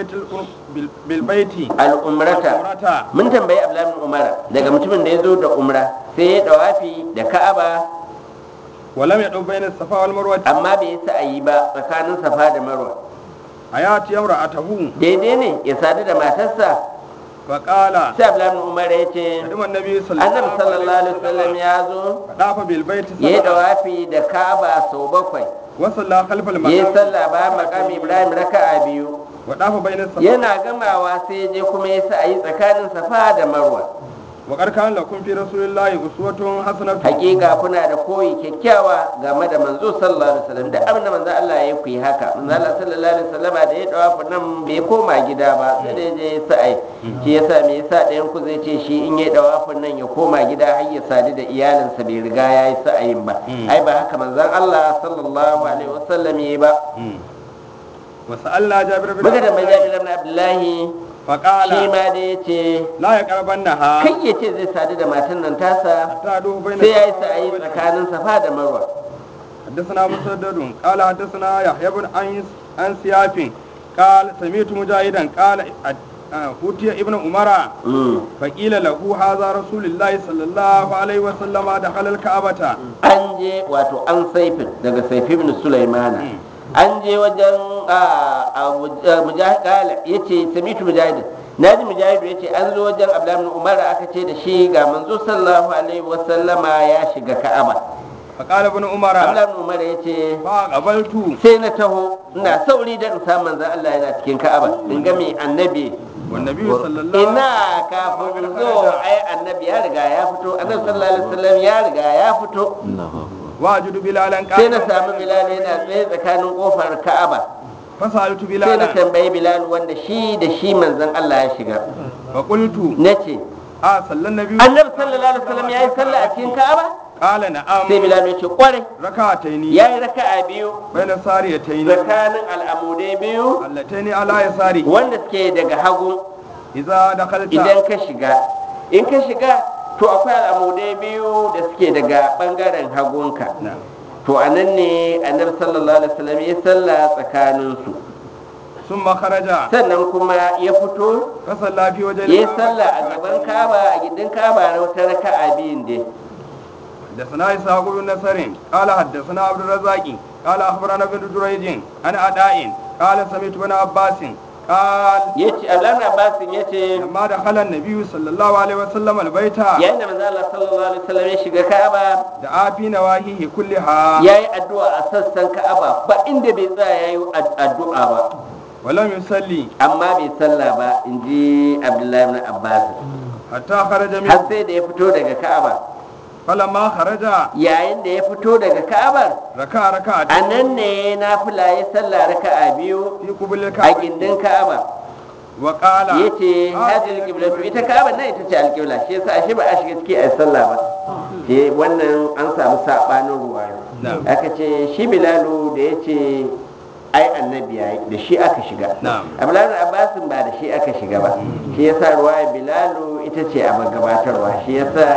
Speaker 2: بالبيت
Speaker 1: al'umrata mun tambayi abdullahi bin umara daga mutumin da ya zo da umra sai ya dawafi da ka'aba
Speaker 2: ولم يطف بين الصفا والمروة
Speaker 1: amma bai yi sa'ayi ba tsakanin safa da marwa
Speaker 2: حياتي امرأته
Speaker 1: daidai ne ya sadu da matarsa
Speaker 2: فقال
Speaker 1: sai abdullahi bin umara ya ce
Speaker 2: قدم النبي صلى
Speaker 1: annabi
Speaker 2: الله
Speaker 1: sallallahu
Speaker 2: عليه
Speaker 1: alaihi wasallam
Speaker 2: وسلم
Speaker 1: ya zo
Speaker 2: طاف بالبيت
Speaker 1: ya yi
Speaker 2: سبعا
Speaker 1: dawafi da ka'aba sau 7
Speaker 2: وصلى خلف
Speaker 1: ya yi
Speaker 2: المقام
Speaker 1: sallah bayan maqami ibrahim raka'a 2
Speaker 2: وطاف بين الصفا
Speaker 1: yana gamawa sai ya je kuma ya sa'ayi tsakanin safa da marwa.
Speaker 2: وقد كان لكم في رسول الله أسوة حسنة
Speaker 1: hakika kuna da koyi kyakkyawa game da manzo sallallahu alaihi wasallam da abin da manzo Allah ya yi haka manzo Allah sallallahu alaihi wasallam da ya dawa nan bai koma gida ba sai da je ya sa'ai shi yasa me yasa ɗayan ku zai ce shi in ya dawa nan ya koma gida har ya sadu da iyalinsa bai riga ya yi sa'ayin ba ai ba haka manzon Allah sallallahu alaihi wasallam yayi ba.
Speaker 2: وسألنا جابر بن
Speaker 1: muka da
Speaker 2: عبد الله
Speaker 1: Jabir ibn Abdullahi
Speaker 2: فقال
Speaker 1: shi ma da yace
Speaker 2: لا يقربنها
Speaker 1: kai yace zai sadu da matan nan tasa
Speaker 2: حتى أدوه بين
Speaker 1: sai ya yi
Speaker 2: الصفا
Speaker 1: sa'ayi
Speaker 2: والمروة.
Speaker 1: tsakanin safa da marwa.
Speaker 2: حدثنا مسدد قال حدثنا يحيى بن عن سياف قال سمعت مجاهدا قال أوتي ابن عمر فقيل له هذا رسول الله صلى الله عليه وسلم دخل الكعبة
Speaker 1: an je wato an saifin daga saifin ibn sulaimana an je wajen mujahid kala ya ce samitu mujahid na ji mujahid ya ce an zo wajen abdullahi ibn umar aka ce da shi ga manzo sallallahu alaihi wasallama ya shiga ka'aba.
Speaker 2: فقال ابن عمر
Speaker 1: abdullahi ibn umar ya ce
Speaker 2: فقبلت
Speaker 1: sai na taho ina sauri da in samu manzon Allah yana cikin ka'aba in ga mai annabi
Speaker 2: والنبي صلى الله عليه
Speaker 1: ina kafin zo ai annabi ya riga ya fito annabi sallallahu alaihi wasallam ya riga ya fito
Speaker 2: واجد بلالا
Speaker 1: sai na
Speaker 2: قال
Speaker 1: samu bilal yana tsaye tsakanin kofar ka'aba
Speaker 2: فسألت
Speaker 1: sai na
Speaker 2: بلالا
Speaker 1: tambayi bilal wanda shi da shi manzon Allah ya shiga
Speaker 2: فقلت
Speaker 1: nace
Speaker 2: صلى النبي
Speaker 1: annabi sallallahu alaihi wasallam ya yi sallah a cikin ka'aba
Speaker 2: قال نعم
Speaker 1: sai bilal ya ce kwarai
Speaker 2: ركعتين
Speaker 1: ya yi raka'a biyu
Speaker 2: بين الساريتين
Speaker 1: tsakanin al'amudai biyu
Speaker 2: اللتين على يساره
Speaker 1: wanda suke daga hagu
Speaker 2: إذا دخلت
Speaker 1: idan ka shiga in ka shiga to akwai al'amudai biyu da suke daga bangaren hagunka to anan ne annabi sallallahu alaihi wasallam ya salla tsakaninsu
Speaker 2: ثم خرج
Speaker 1: sannan kuma ya fito
Speaker 2: فصلى في وجه
Speaker 1: ya yi sallah a gaban kaba a gindin kaba na wata raka'a biyun dai
Speaker 2: حدثنا إسحاق بن نصر قال حدثنا عبد الرزاق قال أخبرنا ابن جريج عن أداء قال سمعت ابن عباس قال
Speaker 1: yace Abdullahi Abbas yace
Speaker 2: لما دخل النبي صلى الله عليه وسلم البيت
Speaker 1: yayin da manzo Allah sallallahu alaihi wasallam ya shiga Ka'aba
Speaker 2: دعا في نواهيه كلها
Speaker 1: yayi addu'a a sassan Ka'aba ba inda bai tsaya yayi addu'a ba
Speaker 2: ولم يصلي
Speaker 1: amma bai sallah ba inji Abdullahi ibn Abbas
Speaker 2: حتى خرج
Speaker 1: har
Speaker 2: منه
Speaker 1: sai da ya fito daga Ka'aba
Speaker 2: فلما خرج
Speaker 1: yayin da ya fito daga Ka'abar
Speaker 2: ركع ركعتين
Speaker 1: anan ne nafila ya sallah raka'a biyu
Speaker 2: في قبل
Speaker 1: a
Speaker 2: الكعبة
Speaker 1: gindin Ka'aba
Speaker 2: وقال
Speaker 1: yace hadil qiblatu ita Ka'aba nan ita ce alqibla shi yasa ashe ba a shiga ciki a sallah ba wannan an samu sabanin ruwayo
Speaker 2: Na'am.
Speaker 1: aka ce shi Bilalu da yace ai annabi yayi da shi aka shiga
Speaker 2: Na'am.
Speaker 1: Abdullahi ibn Abbas ba da shi aka shiga ba shi yasa ruwaya Bilalu ita ce a gabatarwa shi yasa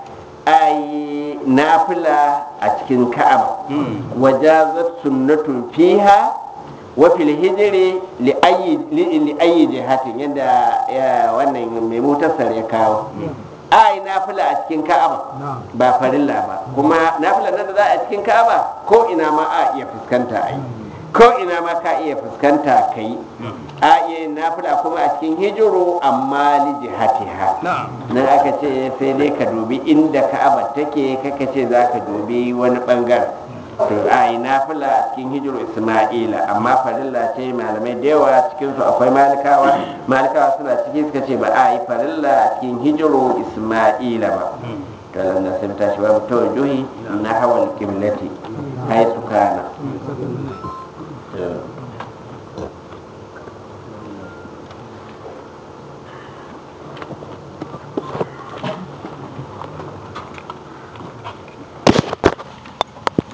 Speaker 1: ai nafila a cikin Ka'aba wajazat sunnatun fiha wa fil hijri li ayyi jihatin yadda wannan mai mutasar ya kawo ai nafila a cikin Ka'aba ba farilla ba kuma nafila nan da za a cikin Ka'aba ko ina ma a iya fuskanta ai ko ina ma ka iya fuskanta kai a iya nafila kuma a cikin hijiru amma li jihatiha nan aka ce sai dai ka dubi inda Ka'aba take kaka ce za ka dubi wani bangaren to a yi nafila a cikin hijiru Isma'ila amma farilla ce malamai da yawa cikin su akwai malikawa suna ciki suka ce ba a yi farilla a cikin hijiru Isma'ila ba to nan sai tashi babu tawajjuhi na hawal qiblati haisu